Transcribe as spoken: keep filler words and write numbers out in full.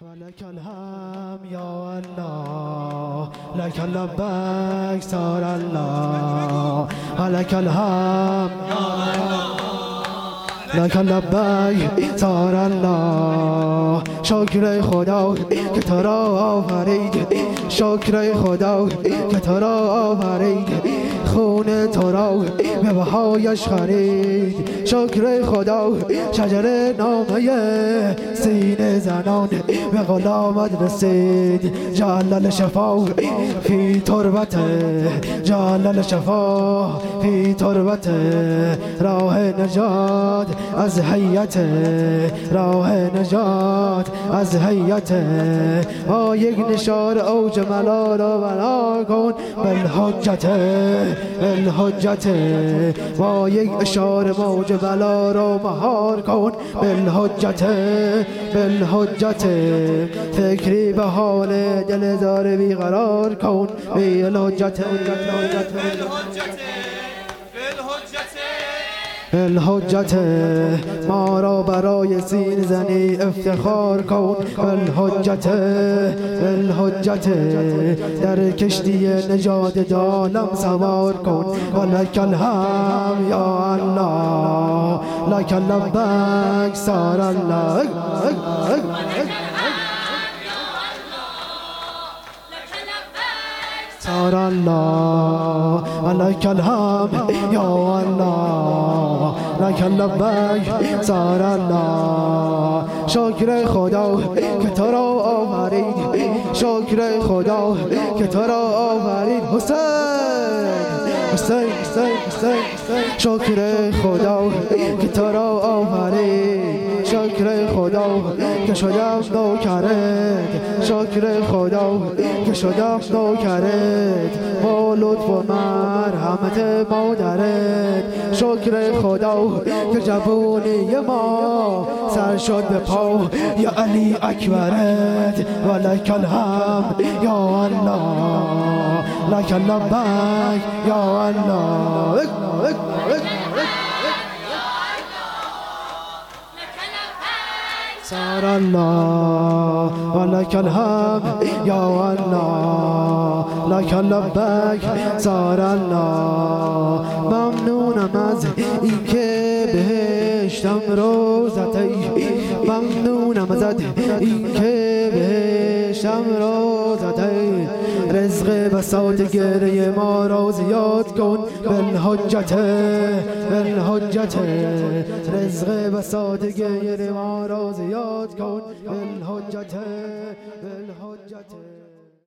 ولك الهم يا الله، لك لبيك صار الله. ولك الهم يا الله، لك لبیک صار الله. شکر خدا که تو را آفرید، شکر خدا که تو را آفرید، خون تو را به بهایش خرید. شکر خدا شجر نامه سینه زنان به غلامت رسید. جلل شفا فی تربته، جلل شفا فی تربته. راه نجات از حیت، راه نجات از حیت. با یک نشار اوج ملال و بنا کن بالحجت، بالحجت. با یک اشاره موج بلا رو مهار کن بالحجت، بالحجت. فکری به حال دل زار بیقرار کن بالحجت، بالحجت. ما را برای سین زنی افتخار کن بالحجت، بالحجت. در کشتی نجات عالم سوار کن. ولک الهم یا الله، لک لبیک صار الله. صار الله. ولك الهم يا الله، لك لبیک صار الله. شکر خدا که تو را آفرید، شکر خدا که تو را آفرید. حسین حسین حسین حسین. شکر خدا که تو را آفرید، شکر خدا که شدم نوکرت، شکر خدا که شدم نوکرت. با لطف و مرحمت مادرت، شکر خدا که جوونی ما سر شد به پا یا علی اکبرت. ولک الهم یا الله، لک لبیک یا الله. صار الله. ولك الهم يا الله، لك لبیک صار الله. ممنونم از اینکه بهشتم روزتی، ممنونم ازت اینکه بهشتم روزتی. رزق بساط گریه ما را زیاد کن بالحجت، بالحجت. رزق بساط گریه ما را زیاد کن بالحجت، بالحجت.